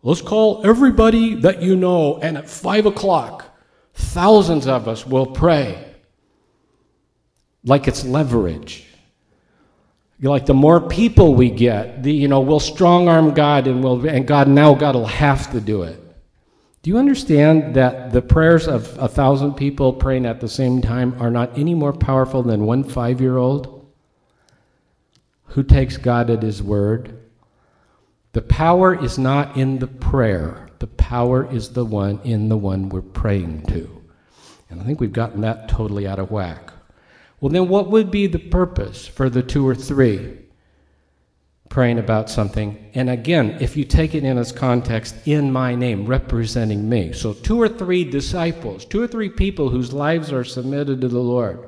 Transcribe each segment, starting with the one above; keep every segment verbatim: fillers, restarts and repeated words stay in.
Let's call everybody that you know, and at five o'clock, thousands of us will pray. Like it's leverage. Like the more people we get, the, you know, we'll strong-arm God, and we'll, and God now God will have to do it. Do you understand that the prayers of a thousand people praying at the same time are not any more powerful than one five-year-old who takes God at his word? The power is not in the prayer. The power is the one in the one we're praying to. And I think we've gotten that totally out of whack. Well, then what would be the purpose for the two or three praying about something? And again, if you take it in its context, in my name, representing me. So two or three disciples, two or three people whose lives are submitted to the Lord,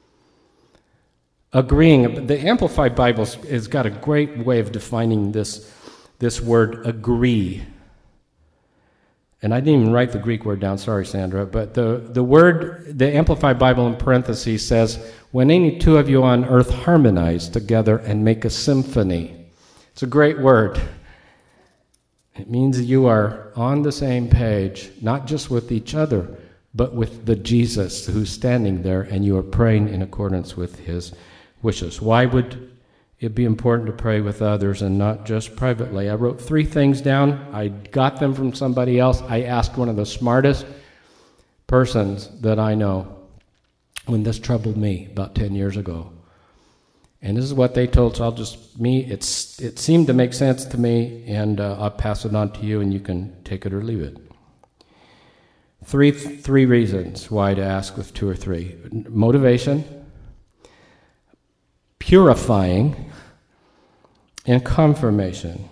agreeing. The Amplified Bible has got a great way of defining this, this word agree. And I didn't even write the Greek word down, sorry, Sandra, but the, the word, the Amplified Bible in parentheses says, when any two of you on earth harmonize together and make a symphony. It's a great word. It means you are on the same page, not just with each other, but with the Jesus who's standing there, and you are praying in accordance with his wishes. Why would it'd be important to pray with others and not just privately? I wrote three things down. I got them from somebody else. I asked one of the smartest persons that I know when this troubled me about ten years ago. And this is what they told, so I'll just, me, it's it seemed to make sense to me, and uh, I'll pass it on to you, and you can take it or leave it. Three, three reasons why to ask with two or three. Motivation, purifying, and confirmation.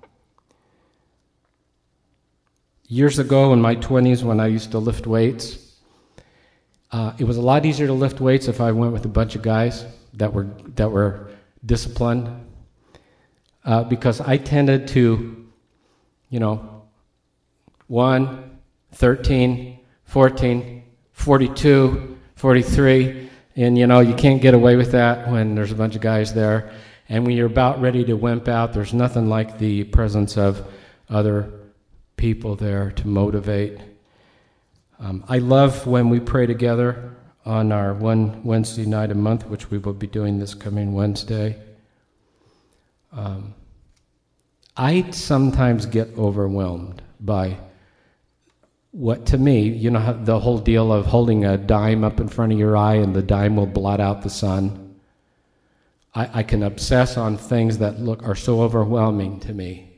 Years ago in my twenties, when I used to lift weights, uh, it was a lot easier to lift weights if I went with a bunch of guys that were that were disciplined, uh, because I tended to, you know, one, thirteen, fourteen, forty-two, forty-three, and you know, you can't get away with that when there's a bunch of guys there. And when you're about ready to wimp out, there's nothing like the presence of other people there to motivate. Um, I love when we pray together on our one Wednesday night a month, which we will be doing this coming Wednesday. Um, I sometimes get overwhelmed by what, to me, you know, the whole deal of holding a dime up in front of your eye and the dime will blot out the sun. I, I can obsess on things that look are so overwhelming to me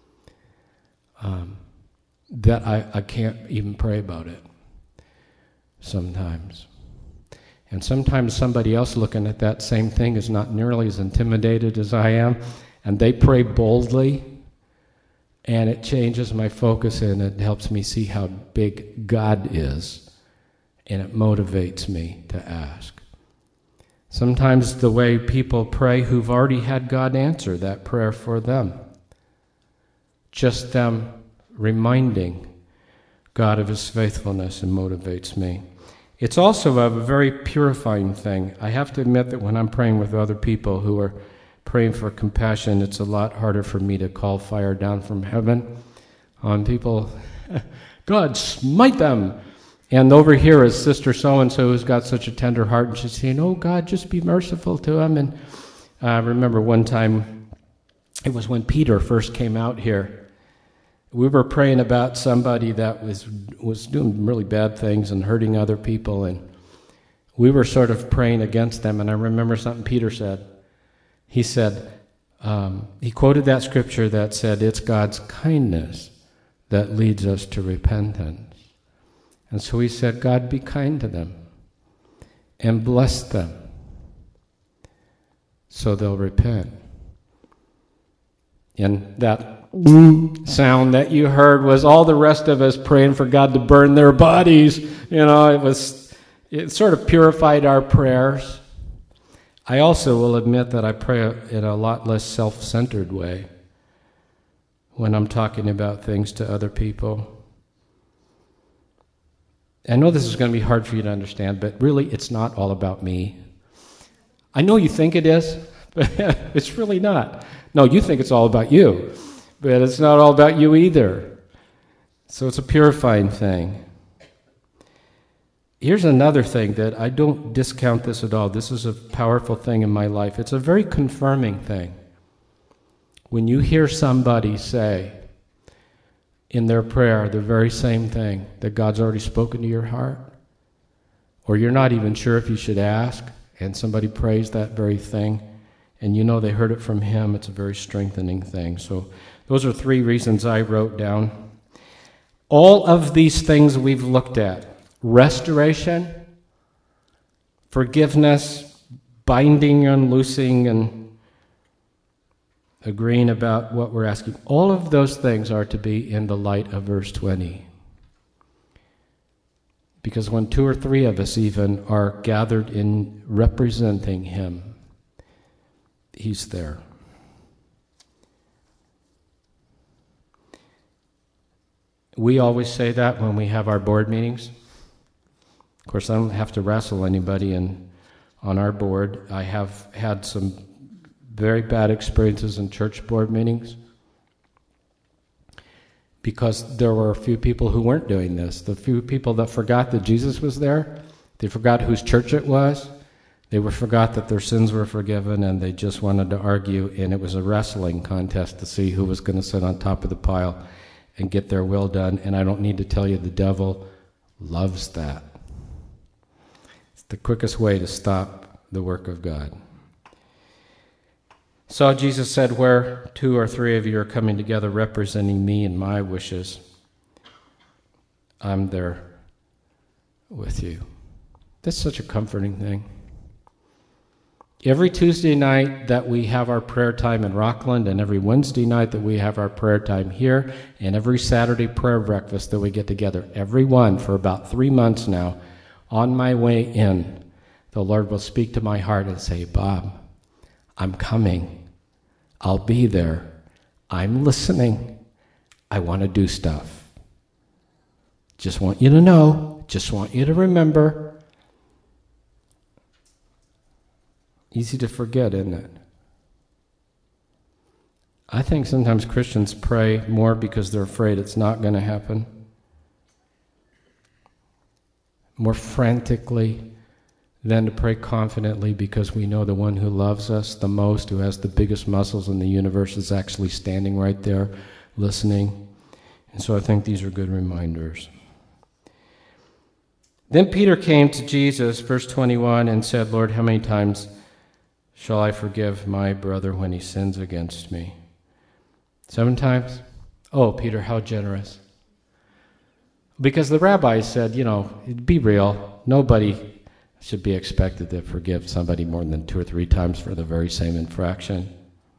um, that I, I can't even pray about it sometimes. And sometimes somebody else looking at that same thing is not nearly as intimidated as I am, and they pray boldly, and it changes my focus, and it helps me see how big God is, and it motivates me to ask. Sometimes the way people pray who've already had God answer that prayer for them, just them reminding God of his faithfulness, and motivates me. It's also a very purifying thing. I have to admit that when I'm praying with other people who are praying for compassion, it's a lot harder for me to call fire down from heaven on people. God, smite them! And over here is Sister so-and-so who's got such a tender heart, and she's saying, oh, God, just be merciful to him. And I remember one time, it was when Peter first came out here. We were praying about somebody that was was doing really bad things and hurting other people, and we were sort of praying against them. And I remember something Peter said. He said, um, he quoted that scripture that said, it's God's kindness that leads us to repentance. And so he said, God, be kind to them and bless them so they'll repent. And that sound that you heard was all the rest of us praying for God to burn their bodies. You know, it was, it sort of purified our prayers. I also will admit that I pray in a lot less self-centered way when I'm talking about things to other people. I know this is going to be hard for you to understand, but really it's not all about me. I know you think it is, but it's really not. No, you think it's all about you, but it's not all about you either. So it's a purifying thing. Here's another thing that I don't discount this at all. This is a powerful thing in my life. It's a very confirming thing. When you hear somebody say in their prayer the very same thing that God's already spoken to your heart, or you're not even sure if you should ask, and somebody prays that very thing, and you know they heard it from Him, it's a very strengthening thing. So those are three reasons I wrote down. All of these things we've looked at: restoration, forgiveness, binding and loosing, and agreeing about what we're asking. All of those things are to be in the light of verse twenty. Because when two or three of us even are gathered in representing Him, He's there. We always say that when we have our board meetings. Of course, I don't have to wrestle anybody in, on our board. I have had some very bad experiences in church board meetings because there were a few people who weren't doing this. The few people that forgot that Jesus was there, they forgot whose church it was, they were forgot that their sins were forgiven, and they just wanted to argue, and it was a wrestling contest to see who was going to sit on top of the pile and get their will done. And I don't need to tell you, the devil loves that. It's the quickest way to stop the work of God. So Jesus said, where two or three of you are coming together representing me and my wishes, I'm there with you. That's such a comforting thing. Every Tuesday night that we have our prayer time in Rockland, and every Wednesday night that we have our prayer time here, and every Saturday prayer breakfast that we get together, every one for about three months now, on my way in, the Lord will speak to my heart and say, Bob, I'm coming. I'll be there. I'm listening. I want to do stuff. Just want you to know. Just want you to remember. Easy to forget, isn't it? I think sometimes Christians pray more because they're afraid it's not going to happen. More frantically than to pray confidently because we know the one who loves us the most, who has the biggest muscles in the universe, is actually standing right there listening. And so I think these are good reminders. Then Peter came to Jesus, verse twenty-one, and said, Lord, how many times shall I forgive my brother when he sins against me? Seven times? Oh, Peter, how generous. Because the rabbi said, you know, be real. Nobody should be expected to forgive somebody more than two or three times for the very same infraction.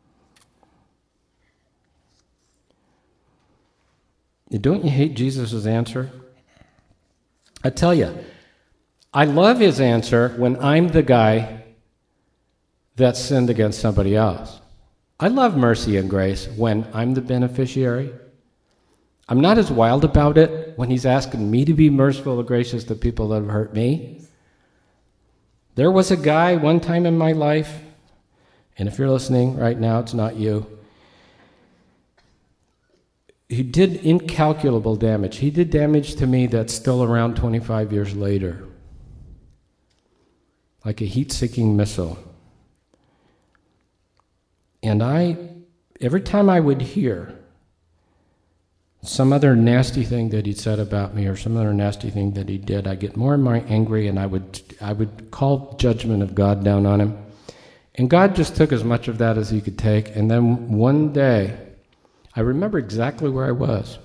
Don't you hate Jesus' answer? I tell you, I love his answer when I'm the guy that sinned against somebody else. I love mercy and grace when I'm the beneficiary. I'm not as wild about it when he's asking me to be merciful and gracious to people that have hurt me. There was a guy one time in my life, and if you're listening right now, it's not you, he did incalculable damage. He did damage to me that's still around twenty-five years later, like a heat-seeking missile. And I, every time I would hear some other nasty thing that he'd said about me or some other nasty thing that he did, I get more and more angry, and I would I would call judgment of God down on him. And God just took as much of that as he could take. And then one day, I remember exactly where I was.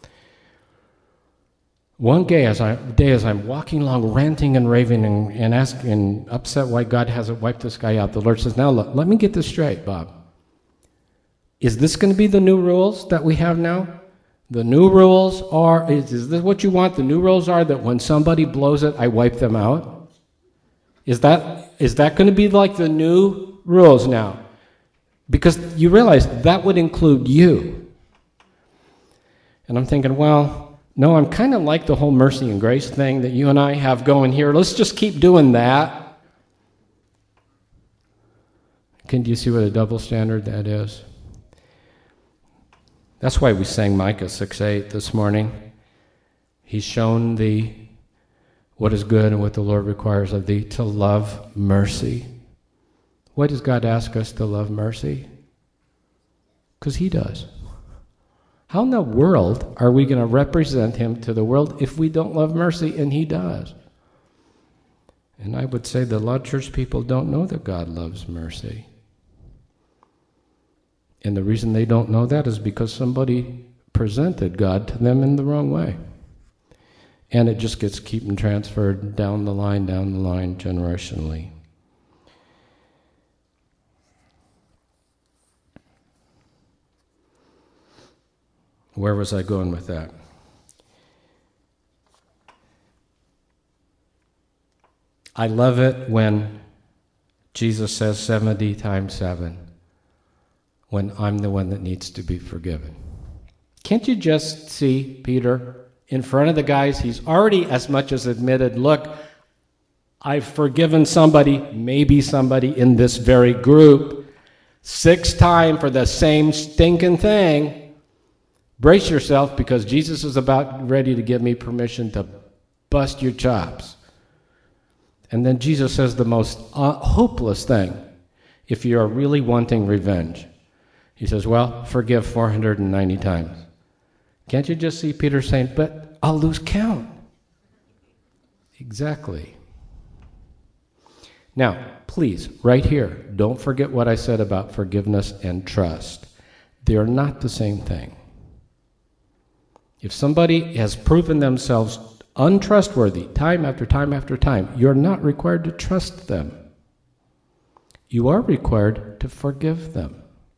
One day as, I, day as I'm walking along ranting and raving and, and asking and upset why God hasn't wiped this guy out, the Lord says, now look, let me get this straight, Bob. Is this going to be the new rules that we have now? The new rules are, is, is this what you want? The new rules are that when somebody blows it, I wipe them out? Is that is that going to be like the new rules now? Because you realize that would include you. And I'm thinking, well, no, I'm kind of like the whole mercy and grace thing that you and I have going here. Let's just keep doing that. Can you see what a double standard that is? That's why we sang Micah six eight this morning. He's shown thee what is good and what the Lord requires of thee, to love mercy. Why does God ask us to love mercy? Because he does. How in the world are we going to represent him to the world if we don't love mercy and he does? And I would say that a lot of church people don't know that God loves mercy. And the reason they don't know that is because somebody presented God to them in the wrong way. And it just gets keeping transferred down the line, down the line, generationally. Where was I going with that? I love it when Jesus says seventy times seven, when I'm the one that needs to be forgiven. Can't you just see Peter in front of the guys? He's already as much as admitted, look, I've forgiven somebody, maybe somebody in this very group, six times for the same stinking thing. Brace yourself, because Jesus is about ready to give me permission to bust your chops. And then Jesus says the most uh, hopeless thing, if you're really wanting revenge. He says, well, forgive four hundred ninety times. Can't you just see Peter saying, but I'll lose count? Exactly. Now, please, right here, don't forget what I said about forgiveness and trust. They're not the same thing. If somebody has proven themselves untrustworthy time after time after time, you're not required to trust them. You are required to forgive them.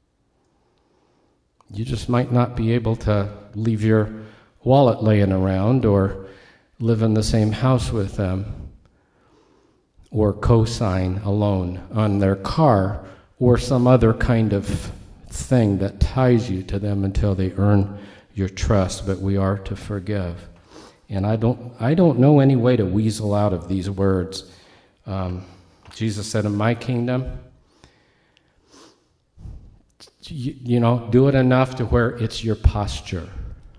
You just might not be able to leave your wallet laying around or live in the same house with them or co-sign a loan on their car or some other kind of thing that ties you to them until they earn your trust, but we are to forgive. And I don't I don't know any way to weasel out of these words. Um, Jesus said, in my kingdom, you, you know, do it enough to where it's your posture.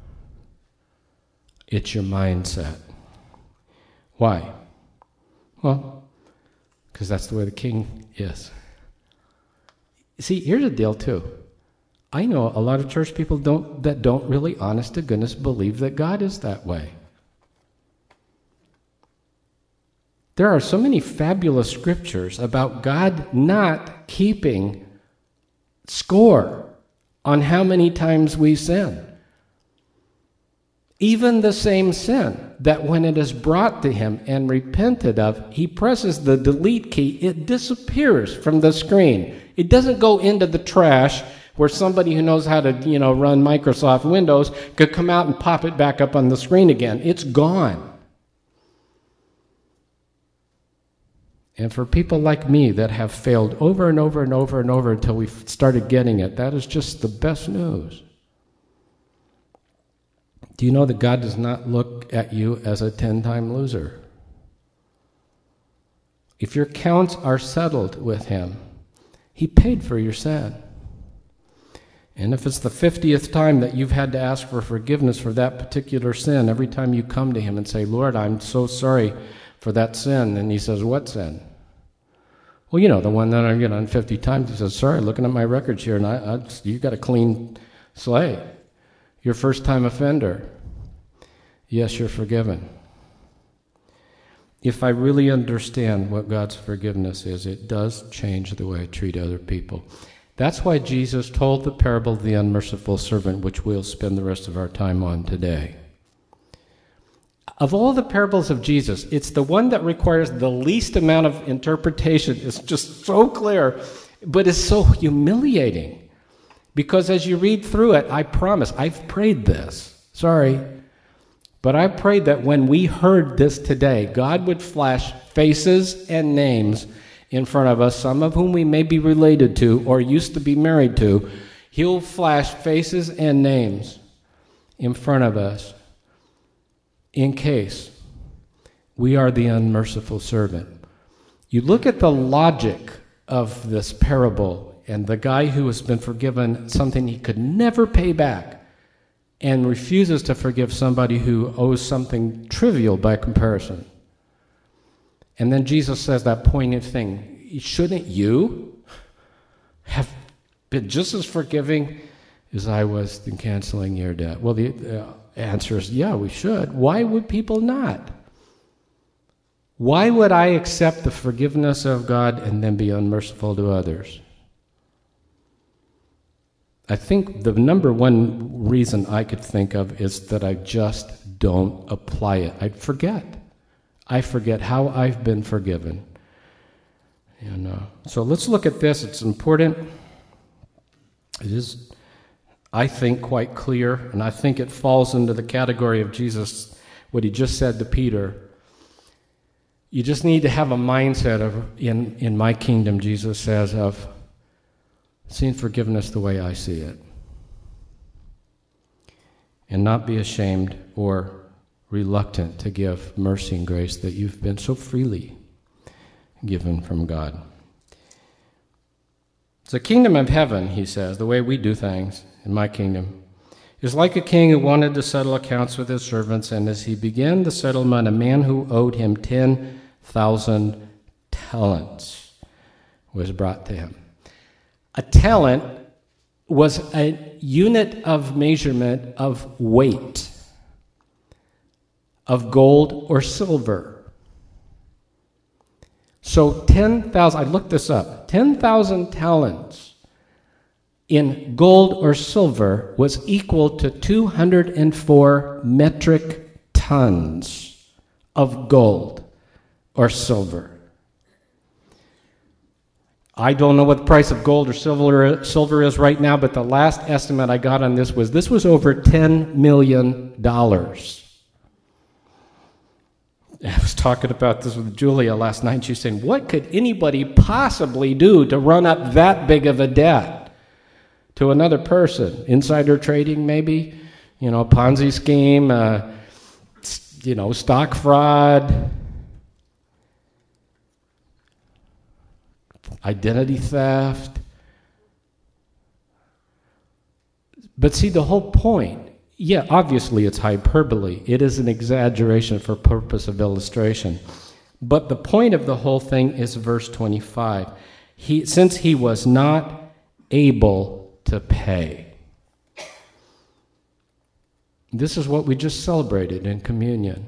It's your mindset. Why? Well, because that's the way the king is. See, here's the deal too. I know a lot of church people don't that don't really, honest to goodness, believe that God is that way. There are so many fabulous scriptures about God not keeping score on how many times we sin. Even the same sin, that when it is brought to him and repented of, he presses the delete key, it disappears from the screen. It doesn't go into the trash where somebody who knows how to, you know, run Microsoft Windows could come out and pop it back up on the screen again. It's gone. And for people like me that have failed over and over and over and over until we started getting it, that is just the best news. Do you know that God does not look at you as a ten-time loser? If your counts are settled with him, he paid for your sin. And if it's the fiftieth time that you've had to ask for forgiveness for that particular sin, every time you come to him and say, Lord, I'm so sorry for that sin, and he says, what sin? Well, you know, the one that I get on fifty times, he says, sorry, looking at my records here, and I, I you got a clean slate. You're a first-time offender. Yes, you're forgiven. If I really understand what God's forgiveness is, it does change the way I treat other people. That's why Jesus told the parable of the unmerciful servant, which we'll spend the rest of our time on today. Of all the parables of Jesus, it's the one that requires the least amount of interpretation. It's just so clear, but it's so humiliating. Because as you read through it, I promise, I've prayed this. Sorry. But I prayed that when we heard this today, God would flash faces and names in front of us, some of whom we may be related to or used to be married to. He'll flash faces and names in front of us in case we are the unmerciful servant. You look at the logic of this parable, and the guy who has been forgiven something he could never pay back, and refuses to forgive somebody who owes something trivial by comparison. And then Jesus says that poignant thing, shouldn't you have been just as forgiving as I was in canceling your debt? Well, the uh, answer is, yeah, we should. Why would people not? Why would I accept the forgiveness of God and then be unmerciful to others? I think the number one reason I could think of is that I just don't apply it. I forget. I forget how I've been forgiven. You know. So let's look at this. It's important. It is, I think, quite clear, and I think it falls into the category of Jesus, what he just said to Peter. You just need to have a mindset of, in, in my kingdom, Jesus says, of seeing forgiveness the way I see it. And not be ashamed or reluctant to give mercy and grace that you've been so freely given from God. The kingdom of heaven, he says, the way we do things in my kingdom, is like a king who wanted to settle accounts with his servants, and as he began the settlement, a man who owed him ten thousand talents was brought to him. A talent was a unit of measurement of weight, of gold or silver. So ten thousand, I looked this up, ten thousand talents in gold or silver was equal to two hundred four metric tons of gold or silver. I don't know what the price of gold or silver silver is right now, but the last estimate I got on this was this was over ten million dollars. I was talking about this with Julia last night. She's saying, what could anybody possibly do to run up that big of a debt to another person? Insider trading, maybe? You know, Ponzi scheme, uh, you know, stock fraud, identity theft. But see, the whole point, yeah, obviously it's hyperbole. It is an exaggeration for purpose of illustration. But the point of the whole thing is verse twenty-five. He, since he was not able to pay. This is what we just celebrated in communion.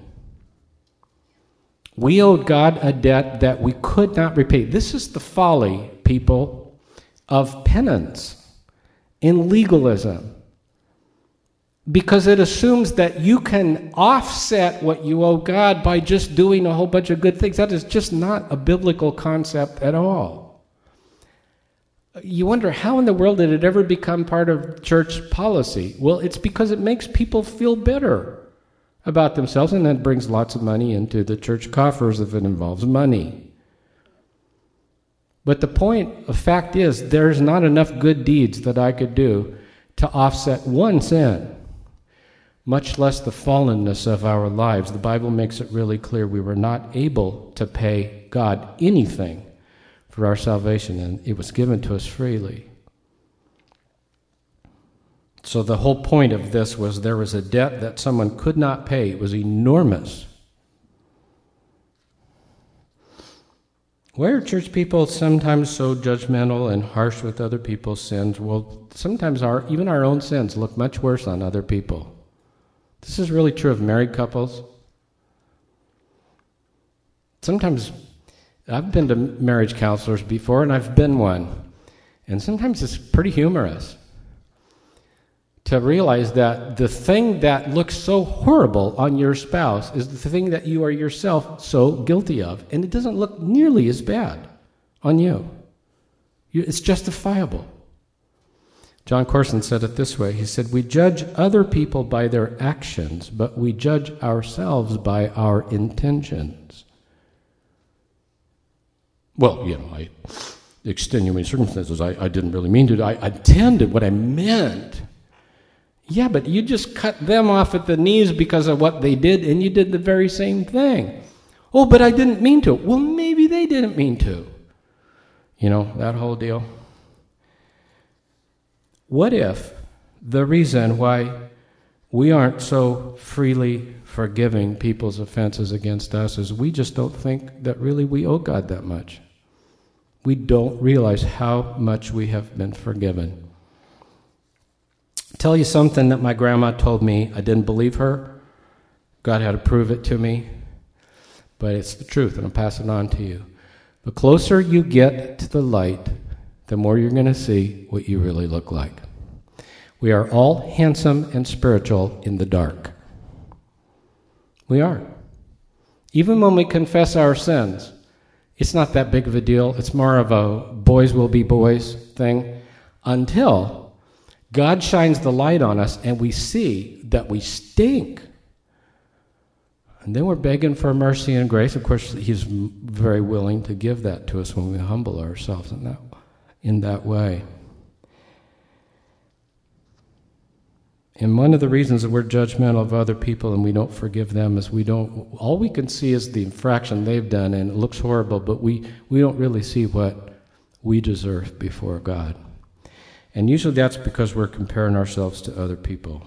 We owed God a debt that we could not repay. This is the folly, people, of penance in legalism. Because it assumes that you can offset what you owe God by just doing a whole bunch of good things. That is just not a biblical concept at all. You wonder, how in the world did it ever become part of church policy? Well, it's because it makes people feel better about themselves, and that brings lots of money into the church coffers if it involves money. But the point, the fact is, there's not enough good deeds that I could do to offset one sin, much less the fallenness of our lives. The Bible makes it really clear we were not able to pay God anything for our salvation, and it was given to us freely. So the whole point of this was there was a debt that someone could not pay. It was enormous. Why are church people sometimes so judgmental and harsh with other people's sins? Well, sometimes our even our own sins look much worse on other people. This is really true of married couples. Sometimes, I've been to marriage counselors before, and I've been one. And sometimes it's pretty humorous to realize that the thing that looks so horrible on your spouse is the thing that you are yourself so guilty of. And it doesn't look nearly as bad on you. you it's justifiable. John Corson said it this way. He said, we judge other people by their actions, but we judge ourselves by our intentions. Well, you know, I, extenuating circumstances, I, I didn't really mean to. I, I intended what I meant. Yeah, but you just cut them off at the knees because of what they did, and you did the very same thing. Oh, but I didn't mean to. Well, maybe they didn't mean to. You know, that whole deal. What if the reason why we aren't so freely forgiving people's offenses against us as we just don't think that really we owe God that much. We don't realize how much we have been forgiven. I'll tell you something that my grandma told me. I didn't believe her. God had to prove it to me. But it's the truth, and I'll pass it on to you. The closer you get to the light, the more you're going to see what you really look like. We are all handsome and spiritual in the dark. We are. Even when we confess our sins, it's not that big of a deal. It's more of a boys will be boys thing until God shines the light on us and we see that we stink. And then we're begging for mercy and grace. Of course, he's very willing to give that to us when we humble ourselves in that, in that way. And one of the reasons that we're judgmental of other people and we don't forgive them is we don't, all we can see is the infraction they've done, and it looks horrible, but we, we don't really see what we deserve before God. And usually that's because we're comparing ourselves to other people.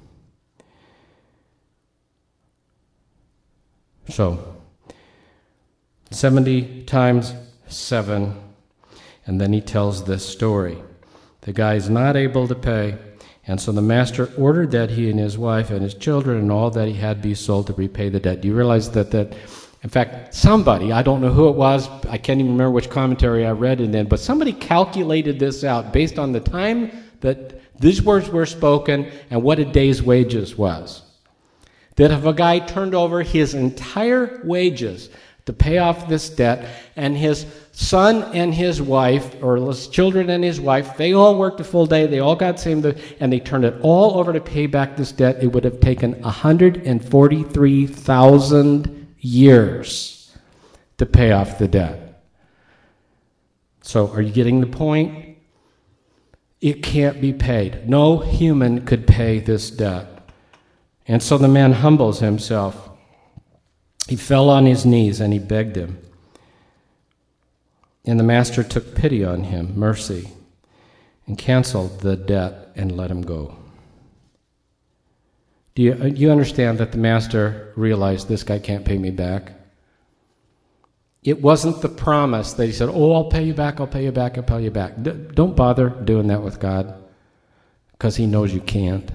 So, seventy times seven, and then he tells this story. The guy's not able to pay, and so the master ordered that he and his wife and his children and all that he had be sold to repay the debt. Do you realize that, that in fact, somebody, I don't know who it was, I can't even remember which commentary I read it in, but somebody calculated this out based on the time that these words were spoken and what a day's wages was. That if a guy turned over his entire wages to pay off this debt, and his son and his wife, or his children and his wife, they all worked a full day, they all got the same, and they turned it all over to pay back this debt, it would have taken one hundred forty-three thousand years to pay off the debt. So, are you getting the point? It can't be paid. No human could pay this debt. And so the man humbles himself. He fell on his knees and he begged him. And the master took pity on him, mercy, and canceled the debt and let him go. Do you, do you understand that the master realized this guy can't pay me back? It wasn't the promise that he said, oh, I'll pay you back, I'll pay you back, I'll pay you back. D- don't bother doing that with God, because he knows you can't.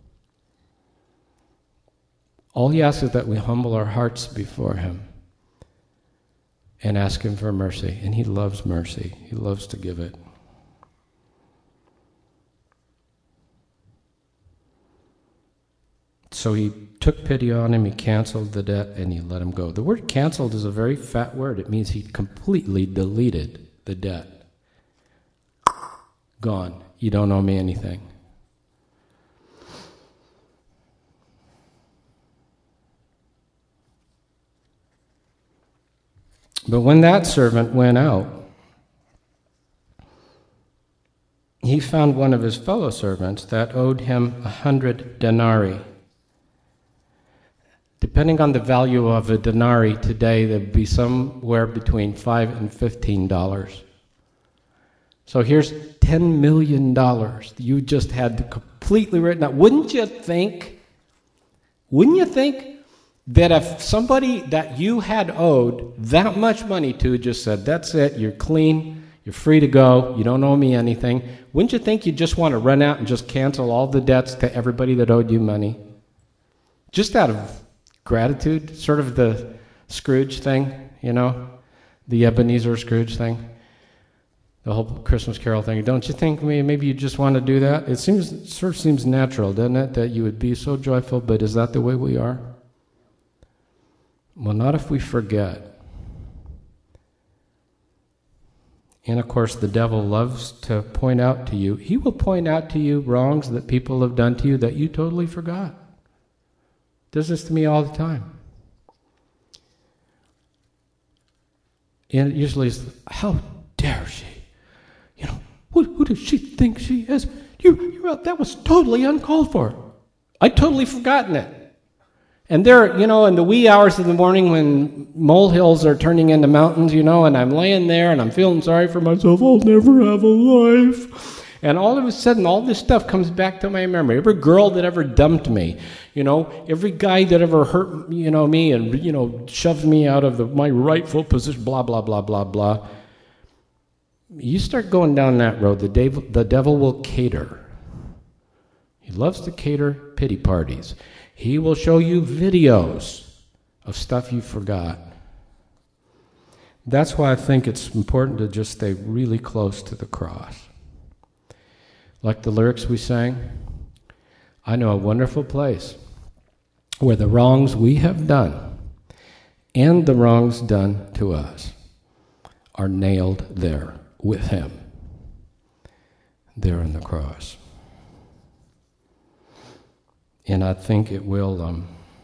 All he asks is that we humble our hearts before him and ask him for mercy. And he loves mercy. He loves to give it. So he took pity on him, he canceled the debt, and he let him go. The word canceled is a very fat word. It means he completely deleted the debt. Gone. You don't owe me anything. But when that servant went out, he found one of his fellow servants that owed him a hundred denarii. Depending on the value of a denarii today, there would be somewhere between five and fifteen dollars. So here's ten million dollars you just had completely written out. Wouldn't you think? Wouldn't you think? That if somebody that you had owed that much money to just said, that's it, you're clean, you're free to go, you don't owe me anything, wouldn't you think you'd just want to run out and just cancel all the debts to everybody that owed you money? Just out of gratitude, sort of the Scrooge thing, you know, the Ebenezer Scrooge thing, the whole Christmas Carol thing. Don't you think maybe you just want to do that? It seems, it sort of seems natural, doesn't it, that you would be so joyful, but is that the way we are? Well, not if we forget. And of course, the devil loves to point out to you, he will point out to you wrongs that people have done to you that you totally forgot. Does this to me all the time. And it usually is, how dare she? You know, who, who does she think she is? You, you, that was totally uncalled for. I'd totally forgotten it. And there, you know, in the wee hours of the morning when molehills are turning into mountains, you know, and I'm laying there and I'm feeling sorry for myself, I'll never have a life. And all of a sudden, all this stuff comes back to my memory. Every girl that ever dumped me, you know, every guy that ever hurt, you know, me and, you know, shoved me out of the, my rightful position, blah, blah, blah, blah, blah. You start going down that road, the devil, the devil will cater. He loves to cater pity parties. He will show you videos of stuff you forgot. That's why I think it's important to just stay really close to the cross. Like the lyrics we sang, I know a wonderful place where the wrongs we have done and the wrongs done to us are nailed there with him, there on the cross. And I think it will, um,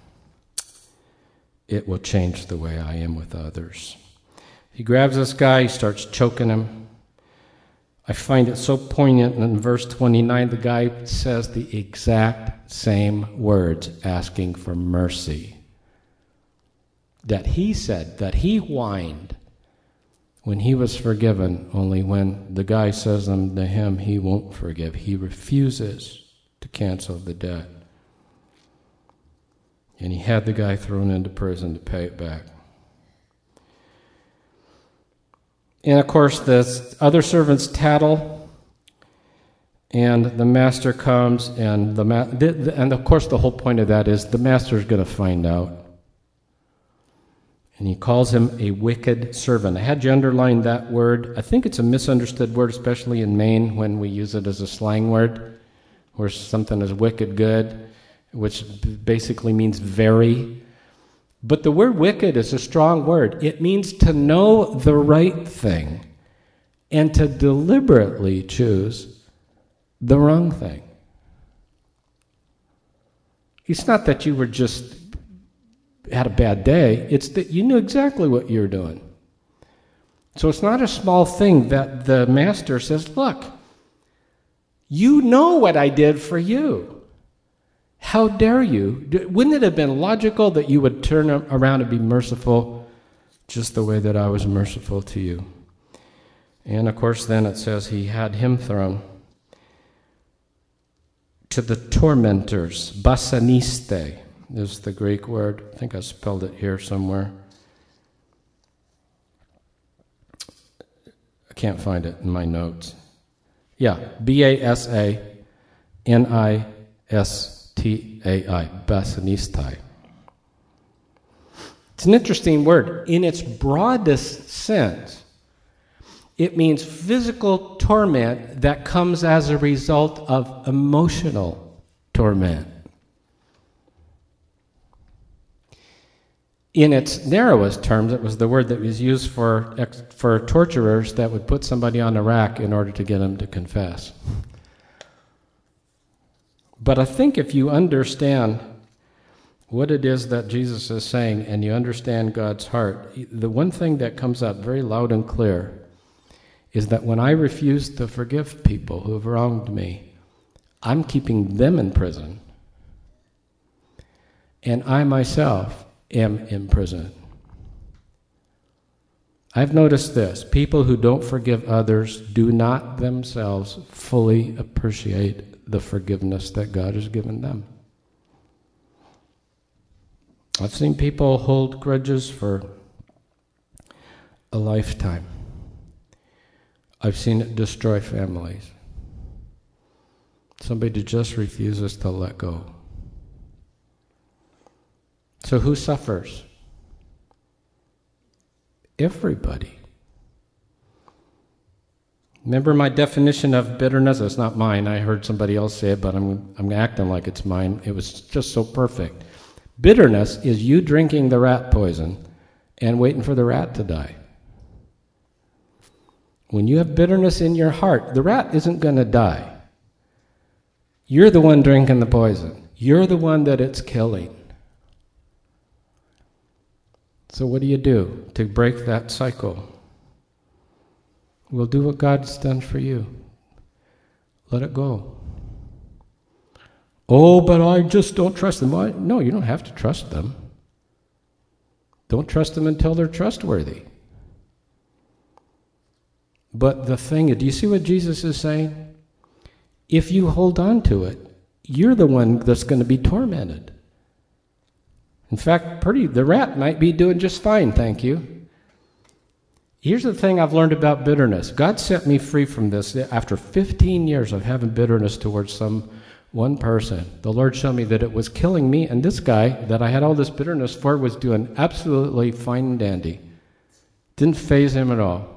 it will change the way I am with others. He grabs this guy, he starts choking him. I find it so poignant. In verse twenty-nine, the guy says the exact same words, asking for mercy, that he said, that he whined when he was forgiven, only when the guy says them to him, he won't forgive. He refuses to cancel the debt. And he had the guy thrown into prison to pay it back. And of course, the other servants tattle, and the master comes, and the ma- and of course, the whole point of that is the master's going to find out. And he calls him a wicked servant. I had you underline that word. I think it's a misunderstood word, especially in Maine when we use it as a slang word, where something is wicked good, which basically means very. But the word wicked is a strong word. It means to know the right thing and to deliberately choose the wrong thing. It's not that you were just had a bad day. It's that you knew exactly what you were doing. So it's not a small thing that the master says, look, you know what I did for you. How dare you? Wouldn't it have been logical that you would turn around and be merciful just the way that I was merciful to you? And of course then it says he had him thrown to the tormentors. Basaniste is the Greek word. I think I spelled it here somewhere. I can't find it in my notes. Yeah, B A S A N I S T A I, basanistai. It's an interesting word. In its broadest sense, it means physical torment that comes as a result of emotional torment. In its narrowest terms, it was the word that was used for, for torturers that would put somebody on a rack in order to get them to confess. But I think if you understand what it is that Jesus is saying and you understand God's heart, the one thing that comes up very loud and clear is that when I refuse to forgive people who have wronged me, I'm keeping them in prison. And I myself am in prison. I've noticed this. People who don't forgive others do not themselves fully appreciate the forgiveness that God has given them. I've seen people hold grudges for a lifetime. I've seen it destroy families. Somebody just refuses to let go. So who suffers? Everybody. Remember my definition of bitterness? It's not mine. I heard somebody else say it, but I'm I'm acting like it's mine. It was just so perfect. Bitterness is you drinking the rat poison and waiting for the rat to die. When you have bitterness in your heart, the rat isn't going to die. You're the one drinking the poison. You're the one that it's killing. So what do you do to break that cycle? Well, do what God's done for you. Let it go. Oh, but I just don't trust them. Why? No, you don't have to trust them. Don't trust them until they're trustworthy. But the thing is, do you see what Jesus is saying? if you hold on to it, you're the one that's going to be tormented. In fact, pretty the rat might be doing just fine, thank you. Here's the thing I've learned about bitterness. God set me free from this after fifteen years of having bitterness towards some one person. The Lord showed me that it was killing me, and this guy that I had all this bitterness for was doing absolutely fine and dandy. Didn't faze him at all.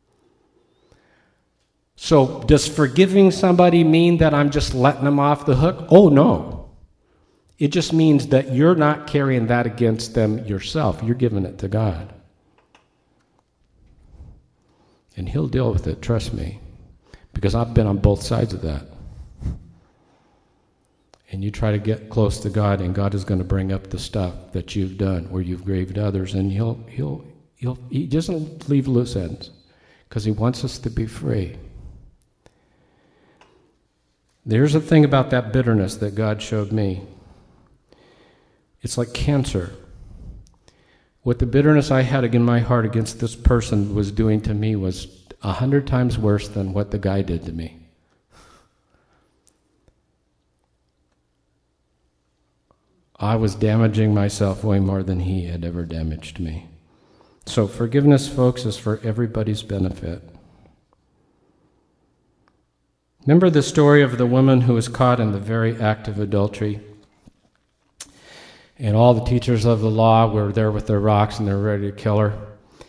So does forgiving somebody mean that I'm just letting them off the hook? Oh, no. It just means that you're not carrying that against them yourself. You're giving it to God. And He'll deal with it, trust me. Because I've been on both sides of that. And you try to get close to God, and God is going to bring up the stuff that you've done where you've grieved others, and He'll, He'll, He'll, He doesn't leave loose ends because He wants us to be free. There's a thing about that bitterness that God showed me. It's like cancer. What the bitterness I had in my heart against this person was doing to me was a hundred times worse than what the guy did to me. I was damaging myself way more than he had ever damaged me. So forgiveness, folks, is for everybody's benefit. Remember the story of the woman who was caught in the very act of adultery? And all the teachers of the law were there with their rocks and they're ready to kill her.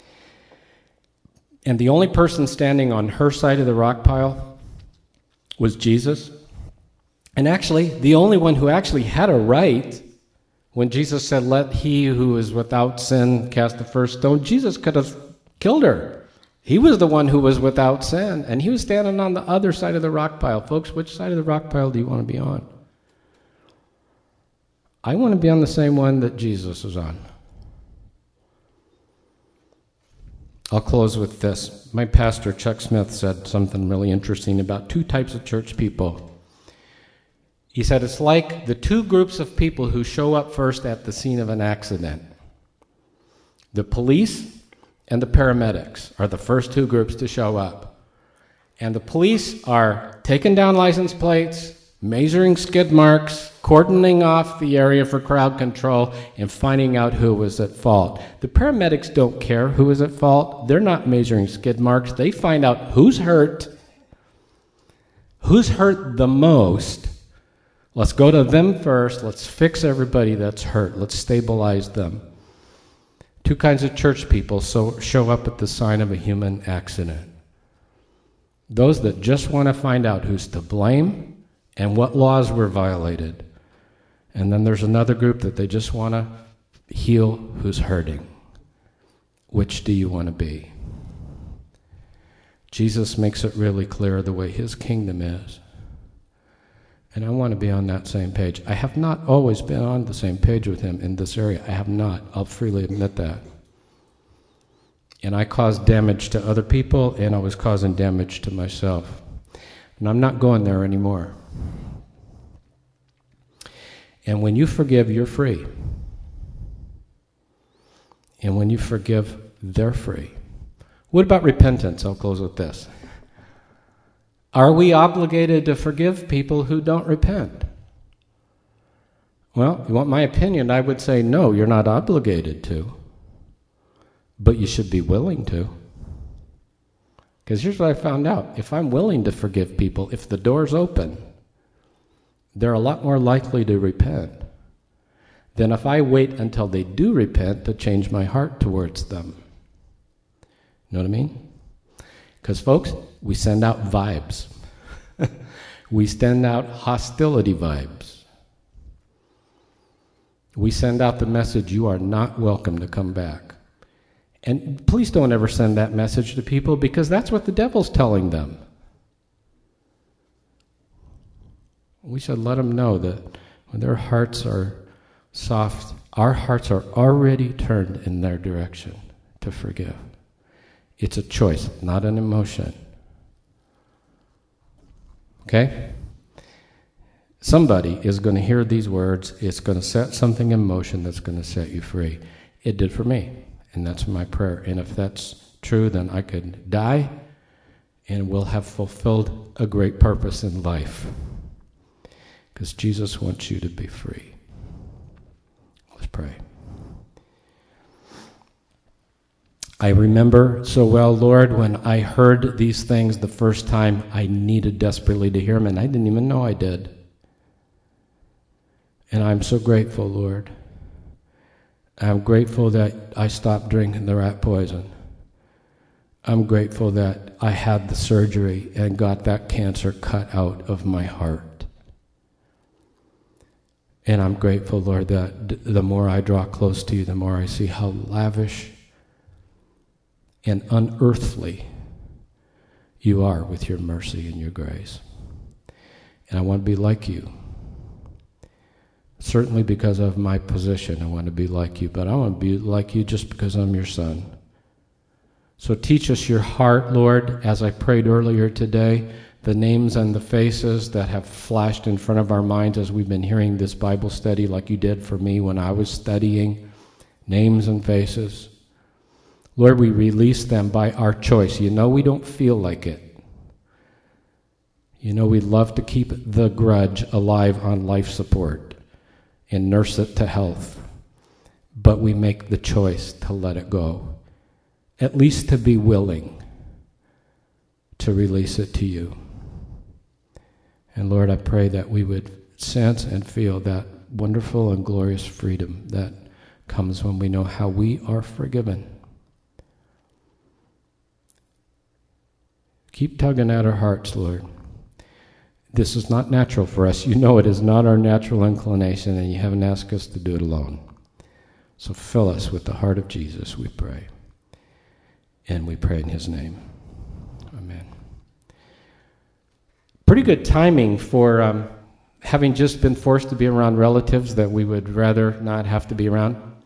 And the only person standing on her side of the rock pile was Jesus. And actually, the only one who actually had a right, when Jesus said, "Let he who is without sin cast the first stone," Jesus could have killed her. He was the one who was without sin, and he was standing on the other side of the rock pile. Folks, which side of the rock pile do you want to be on? I want to be on the same one that Jesus was on. I'll close with this. My pastor, Chuck Smith, said something really interesting about two types of church people. He said it's like the two groups of people who show up first at the scene of an accident. The police and the paramedics are the first two groups to show up. And the police are taking down license plates, measuring skid marks, cordoning off the area for crowd control, and finding out who was at fault. The paramedics don't care who is at fault. They're not measuring skid marks. They find out who's hurt, who's hurt the most. Let's go to them first. Let's fix everybody that's hurt. Let's stabilize them. Two kinds of church people so show up at the sign of a human accident. Those that just want to find out who's to blame and what laws were violated. And then there's another group that they just want to heal who's hurting. Which do you want to be? Jesus makes it really clear the way his kingdom is. And I want to be on that same page. I have not always been on the same page with him in this area. I have not. I'll freely admit that. And I caused damage to other people, and I was causing damage to myself. And I'm not going there anymore. And when you forgive, you're free. And when you forgive, they're free. What about repentance? I'll close with this. Are we obligated to forgive people who don't repent? Well, you want my opinion? I would say no, you're not obligated to. But you should be willing to. Because here's what I found out. If I'm willing to forgive people, if the door's open, they're a lot more likely to repent than if I wait until they do repent to change my heart towards them. You know what I mean? Because, folks, we send out vibes. We send out hostility vibes. We send out the message, you are not welcome to come back. And please don't ever send that message to people, because that's what the devil's telling them. We should let them know that when their hearts are soft, our hearts are already turned in their direction to forgive. It's a choice, not an emotion. Okay? Somebody is going to hear these words. It's going to set something in motion that's going to set you free. It did for me, and that's my prayer. And if that's true, then I could die and we'll have fulfilled a great purpose in life. Because Jesus wants you to be free. Let's pray. I remember so well, Lord, when I heard these things the first time, I needed desperately to hear them, and I didn't even know I did. And I'm so grateful, Lord. I'm grateful that I stopped drinking the rat poison. I'm grateful that I had the surgery and got that cancer cut out of my heart. And I'm grateful, Lord, that the more I draw close to you, the more I see how lavish and unearthly you are with your mercy and your grace. And I want to be like you. Certainly because of my position, I want to be like you, but I want to be like you just because I'm your son. So teach us your heart, Lord, as I prayed earlier today, the names and the faces that have flashed in front of our minds as we've been hearing this Bible study like you did for me when I was studying, names and faces. Lord, we release them by our choice. You know we don't feel like it. You know we love to keep the grudge alive on life support and nurse it to health. But we make the choice to let it go. At least to be willing to release it to you. And Lord, I pray that we would sense and feel that wonderful and glorious freedom that comes when we know how we are forgiven. Keep tugging at our hearts, Lord. This is not natural for us. You know it is not our natural inclination, and you haven't asked us to do it alone. So fill us with the heart of Jesus, we pray. And we pray in his name. Amen. Pretty good timing for um, having just been forced to be around relatives that we would rather not have to be around.